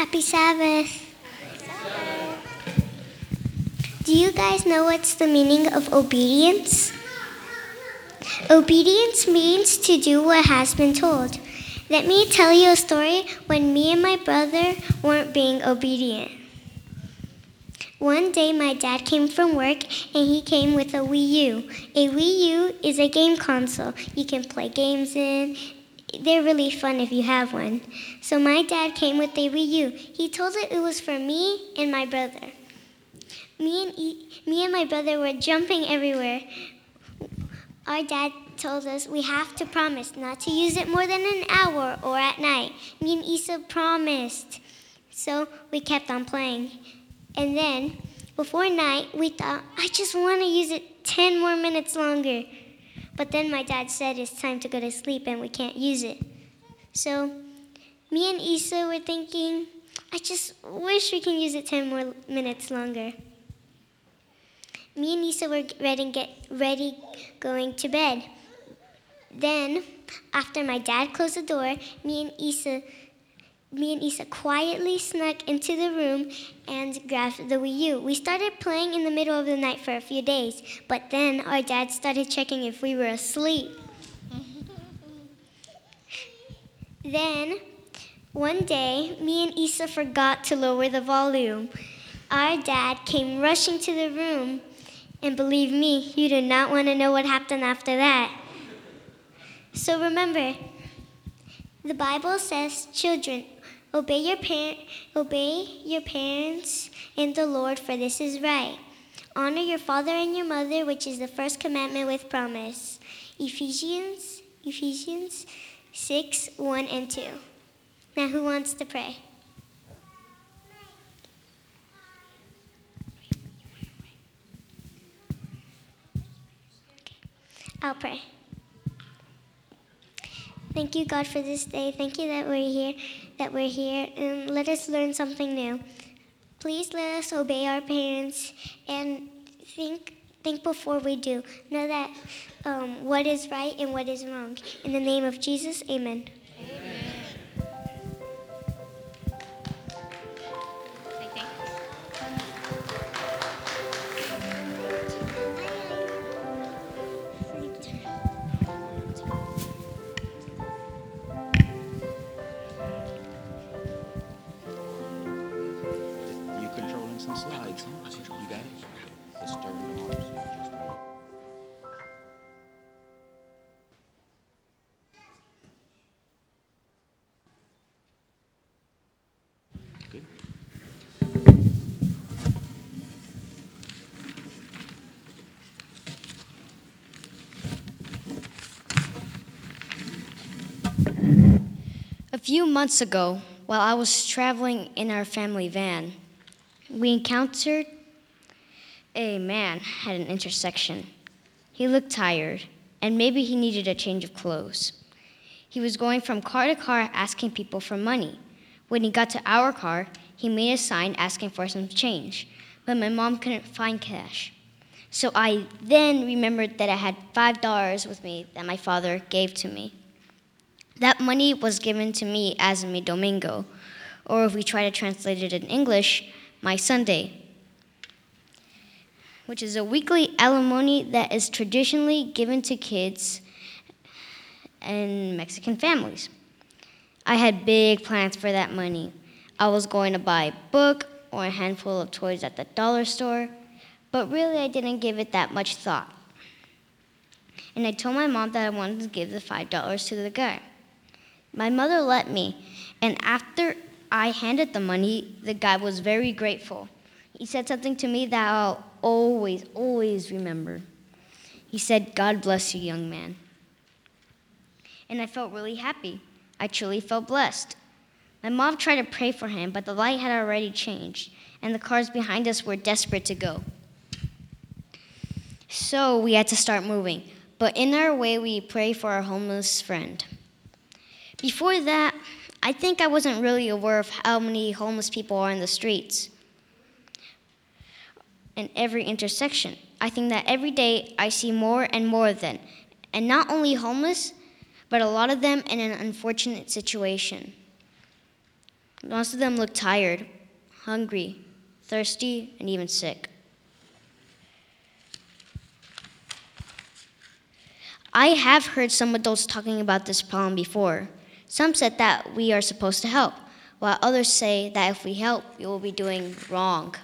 Happy Sabbath. Do you guys know what's the meaning of obedience? Obedience means to do what has been told. Let me tell you a story when me and my brother weren't being obedient. One day my dad came from work and he came with a Wii U. A Wii U is a game console you can play games in. They're really fun if you have one. So my dad came with a Wii U. He told it was for me and my brother. Me and my brother were jumping everywhere. Our dad told us we have to promise not to use it more than an hour or at night. Me and Isa promised. So we kept on playing. And then, before night, we thought, I just want to use it 10 more minutes longer. But then my dad said it's time to go to sleep and we can't use it. So me and Isa were thinking, I just wish we can use it 10 more minutes longer. Me and Isa were ready going to bed. Then, after my dad closed the door, me and Isa quietly snuck into the room and grabbed the Wii U. We started playing in the middle of the night for a few days, but then our dad started checking if we were asleep. Then, one day, me and Isa forgot to lower the volume. Our dad came rushing to the room, and believe me, you do not want to know what happened after that. So remember, the Bible says, children, obey your parents and the Lord, for this is right. Honor your father and your mother, which is the first commandment with promise. Ephesians 6, 1 and 2. Now who wants to pray? I'll pray. Thank you, God, for this day. Thank you that we're here, and let us learn something new. Please let us obey our parents and think before we do. Know that what is right and what is wrong. In the name of Jesus, amen. You controlling some slides, huh? You got it? Just turn them on. Good. A few months ago, while I was traveling in our family van, we encountered a man at an intersection. He looked tired, and maybe he needed a change of clothes. He was going from car to car asking people for money. When he got to our car, he made a sign asking for some change, but my mom couldn't find cash. So I then remembered that I had $5 with me that my father gave to me. That money was given to me as mi domingo, or if we try to translate it in English, my Sunday, which is a weekly alimony that is traditionally given to kids in Mexican families. I had big plans for that money. I was going to buy a book or a handful of toys at the dollar store, but really I didn't give it that much thought. And I told my mom that I wanted to give the $5 to the guy. My mother let me, and after I handed the money, the guy was very grateful. He said something to me that I'll always remember. He said, "God bless you, young man." And I felt really happy. I truly felt blessed. My mom tried to pray for him, but the light had already changed, and the cars behind us were desperate to go. So we had to start moving. But in our way, we prayed for our homeless friend. Before that, I think I wasn't really aware of how many homeless people are in the streets in every intersection. I think that every day I see more and more of them, and not only homeless, but a lot of them in an unfortunate situation. Most of them looked tired, hungry, thirsty, and even sick. I have heard some adults talking about this problem before. Some said that we are supposed to help, while others say that if we help, we will be doing wrong.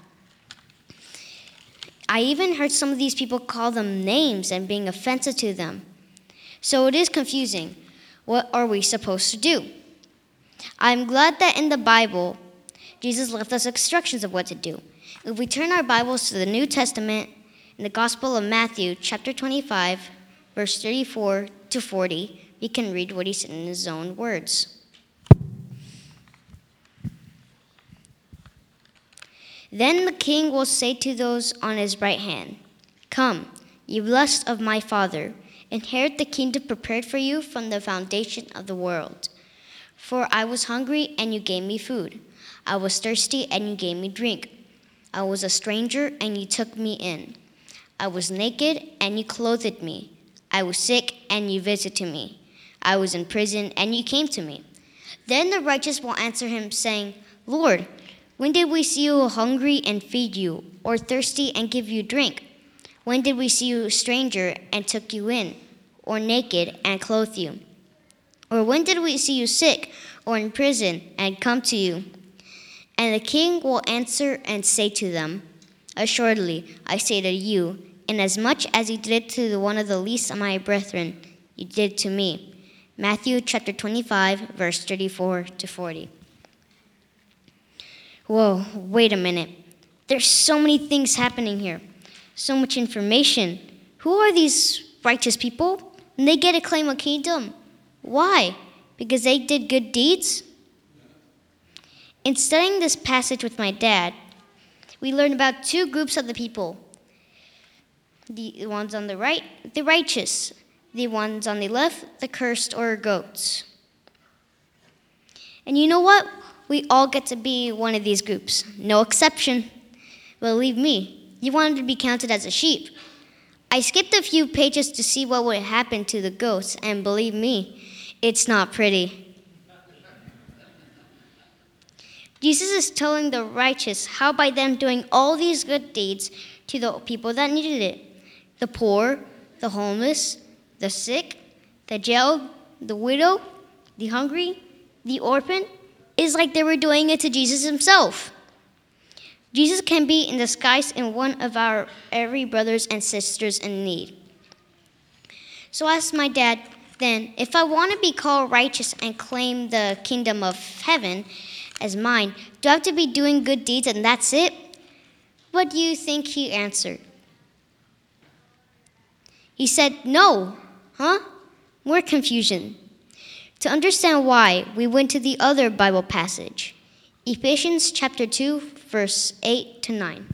I even heard some of these people call them names and being offensive to them. So it is confusing. What are we supposed to do? I'm glad that in the Bible, Jesus left us instructions of what to do. If we turn our Bibles to the New Testament, in the Gospel of Matthew, chapter 25, verse 34 to 40, we can read what he said in his own words. Then the king will say to those on his right hand, "Come, ye blessed of my Father, inherit the kingdom prepared for you from the foundation of the world. For I was hungry, and you gave me food. I was thirsty, and you gave me drink. I was a stranger, and you took me in. I was naked, and you clothed me. I was sick, and you visited me. I was in prison, and you came to me." Then the righteous will answer him, saying, "Lord, when did we see you hungry and feed you, or thirsty and give you drink? When did we see you a stranger and took you in, or naked and clothed you? Or when did we see you sick or in prison and come to you?" And the king will answer and say to them, "Assuredly, I say to you, inasmuch as you did it to one of the least of my brethren, you did it to me." Matthew chapter 25, verse 34 to 40. Whoa, wait a minute. There's so many things happening here. So much information. Who are these righteous people? And they get to claim a kingdom. Why? Because they did good deeds? In studying this passage with my dad, we learned about two groups of the people. The ones on the right, the righteous. The ones on the left, the cursed or goats. And you know what? We all get to be one of these groups. No exception. Believe me, you wanted to be counted as a sheep. I skipped a few pages to see what would happen to the goats, and believe me, it's not pretty. Jesus is telling the righteous how by them doing all these good deeds to the people that needed it. The poor, the homeless, the sick, the jailed, the widow, the hungry, the orphan, is like they were doing it to Jesus himself. Jesus can be in disguise in one of our every brothers and sisters in need. So I asked my dad then, if I want to be called righteous and claim the kingdom of heaven as mine, do I have to be doing good deeds and that's it? What do you think he answered? He said, "No." Huh? More confusion. To understand why, we went to the other Bible passage, Ephesians chapter 2, verse 8 to 9.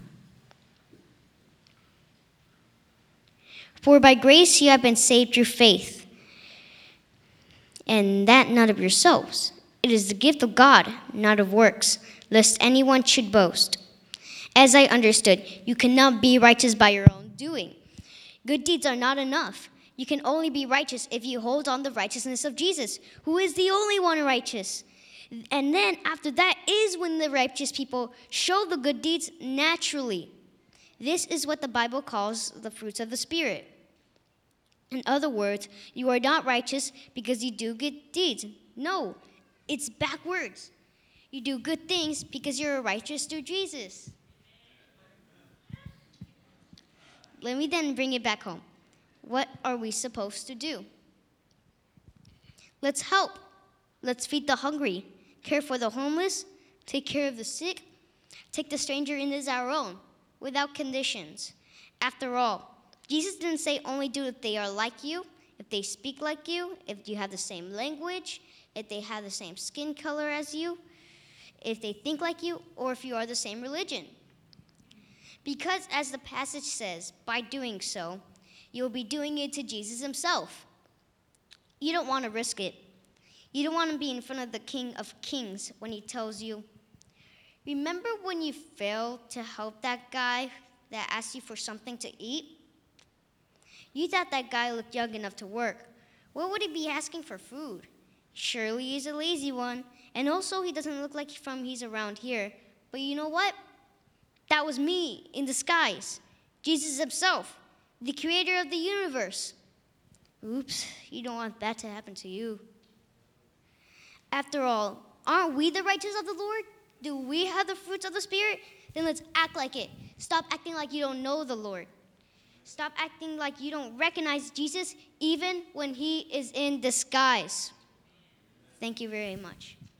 "For by grace you have been saved through faith, and that not of yourselves. It is the gift of God, not of works, lest anyone should boast. As I understood, you cannot be righteous by your own doing. Good deeds are not enough. You can only be righteous if you hold on the righteousness of Jesus, who is the only one righteous. And then after that is when the righteous people show the good deeds naturally. This is what the Bible calls the fruits of the Spirit. In other words, you are not righteous because you do good deeds. No, it's backwards. You do good things because you're righteous through Jesus. Let me then bring it back home. What are we supposed to do? Let's help. Let's feed the hungry, care for the homeless, take care of the sick, take the stranger in as our own, without conditions. After all, Jesus didn't say only do if they are like you, if they speak like you, if you have the same language, if they have the same skin color as you, if they think like you, or if you are the same religion. Because as the passage says, by doing so, you'll be doing it to Jesus himself. You don't want to risk it. You don't want to be in front of the King of Kings when he tells you, "Remember when you failed to help that guy that asked you for something to eat? You thought that guy looked young enough to work. What would he be asking for food? Surely he's a lazy one, And also, he doesn't look like he's around here. But you know what? That was me in disguise. Jesus himself, the creator of the universe. Oops, you don't want that to happen to you. After all, aren't we the righteous of the Lord? Do we have the fruits of the Spirit? Then let's act like it. Stop acting like you don't know the Lord. Stop acting like you don't recognize Jesus even when he is in disguise. Thank you very much.